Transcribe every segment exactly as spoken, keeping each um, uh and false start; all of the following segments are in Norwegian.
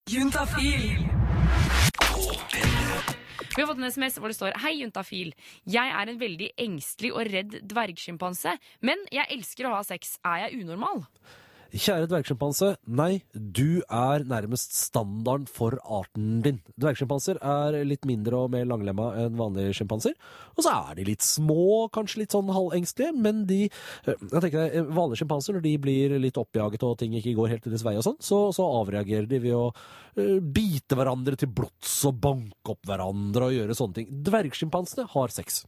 Juntafil. Vi har fått en sms hvor det står: Hei, Juntafil. Jeg er en veldig engstelig og redd dvergskimpanse, men jeg elsker å ha sex. Er jeg unormal? Kjære dvergskimpanse, nei, du er nærmest standarden for arten din. Dvergskimpanser er litt mindre og mer langlemma enn vanlige skimpanser, og så er de litt små, kanskje litt sånn halvengstelige, men de, jeg tenker deg, vanlige skimpanser, når de blir litt oppjaget og ting ikke går helt til deres vei og sånn, så, så avreagerer de ved å uh, bite hverandre til blods og banke opp hverandre og gjøre sånne ting. Dvergsskimpansene har sex.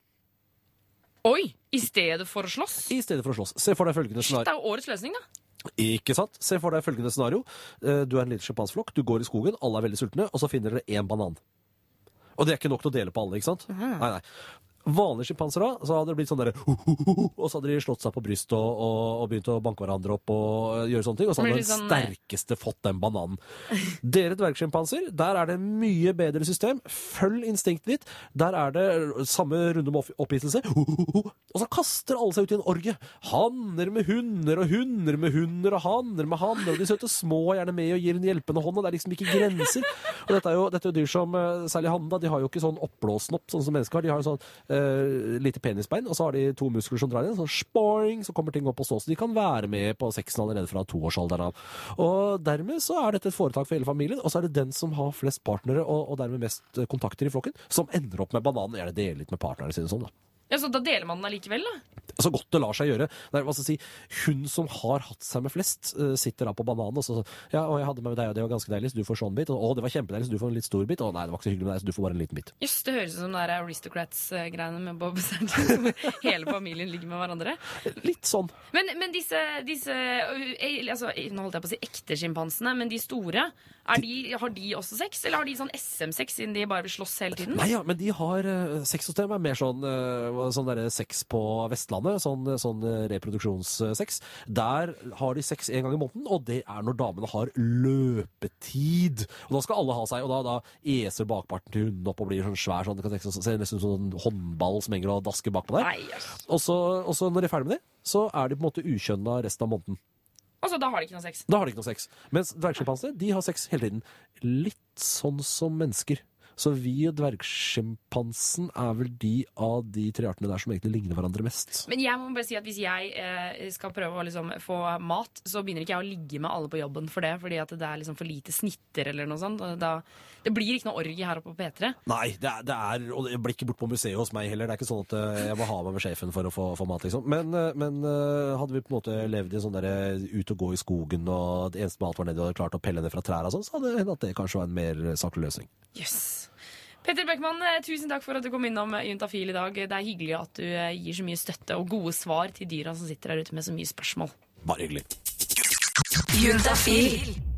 Oi, i stedet for å slåss? I stedet for å slåss. Se for deg følgende Shit, scenario. det er jo årets løsning da. Ikke sant? Se for deg følgende scenario. Du er en liten sjimpansflokk, du går i skogen, alle er veldig sultne, og så finner dere en banan. Og det er ikke nok til å dele på alle, ikke sant? Mhm. Nei, nei. Vanlige schimpanser da, så hadde det blitt sånn der, og så hadde de slått seg på bryst og, og, og begynt å banke hverandre opp og gjøre sånne ting, og så hadde den sånn, sterkeste fått den bananen. Dere dvergschimpanser, der er det mye bedre system. Følg instinktet ditt. Der er det samme runde med opphittelse. Og så kaster alle seg ut i en orge. Hanner med hunder, og hunder med hunder, og hanner med hanner, og de søte små er gjerne med og gir en hjelpende hånd, og det er liksom ikke grenser. Og dette er jo, dette er jo dyr som, særlig handa, de har jo ikke sånn oppblåsnopp, sånn som mennesker har. De har jo sånn Uh, lite penisbein, og så har de to muskler som drar inn, sånn spoing, så kommer ting opp og stå, så de kan være med på sexen allerede fra toårsalderen av. Og dermed så er dette et foretak for hele familien, og så er det den som har flest partnere, og, og dermed mest kontakter i flokken, som ender opp med bananen, gjerne deler litt med partnerne sine sånn da. Ja, så da deler man den allikevel da? Så godt det lar seg gjøre. Nei, hva skal jeg si, hun som har hatt seg med flest, uh, sitter da på bananen, og så, ja, og jeg hadde med deg, og det var ganske deilig, så du får sånn bit, og å, det var kjempedeilig, så du får en litt stor bit, og nei, det var ikke så hyggelig med deg, så du får bare en liten bit. Just, det høres ut som det er Aristocrats-greiene med Bob Sanchez, hvor hele familien ligger med hverandre. Litt sånn. Men, men disse, disse altså, nå holdt jeg på å si ekte schimpansene, men de store, er de, har de også sex, eller har de sånn S M-sex siden de bare vil slåss hele tiden? Nei, ja, men de har uh, sexsystem er mer sånn, uh, sånn der sex på Vestlandet, sånn, sånn reproduksjonssex. Der har de sex en gang i måneden, og det er når damene har løpetid. Og da skal alle ha seg, og da, da eser bakparten til hunden opp og blir sånn svær, sånn, det kan se nesten sånn håndball som henger og dasker bak på deg. Nei, yes. Og så, og så når de er ferdig med det, så er de på en måte ukjønna resten av måneden. Altså, da har de ikke noe sex? Da har de ikke noe sex. Mens dvergschimpansene, de har sex hele tiden. Litt sånn som mennesker. Så vi og dvergschimpansen er vel de av de tre artene der som egentlig ligner hverandre mest. Men jeg må bare si at hvis jeg eh, skal prøve å liksom få mat, så begynner ikke jeg å ligge med alle på jobben for det, fordi at det er liksom for lite snitter eller noe sånt. Da, det blir ikke noe orgie her oppe på P tre. Nei, det er, det er, og det blir ikke bort på museet hos meg heller. Det er ikke sånn at jeg må ha meg med sjefen for å få, få mat, liksom. Men, men hadde vi på en måte levd i sånn der ut og gå i skogen, og det eneste mat var nede og hadde klart å pelle ned fra trær og sånn, så hadde det hendt at det kanskje var en mer saklig løsning. Yes. Petter Bøckmann, tusen takk for at du kom innom Juntafil i dag. Det er hyggelig at du gir så mye støtte og gode svar til dyra som sitter der ute med så mye spørsmål. Bare hyggelig. Juntafil.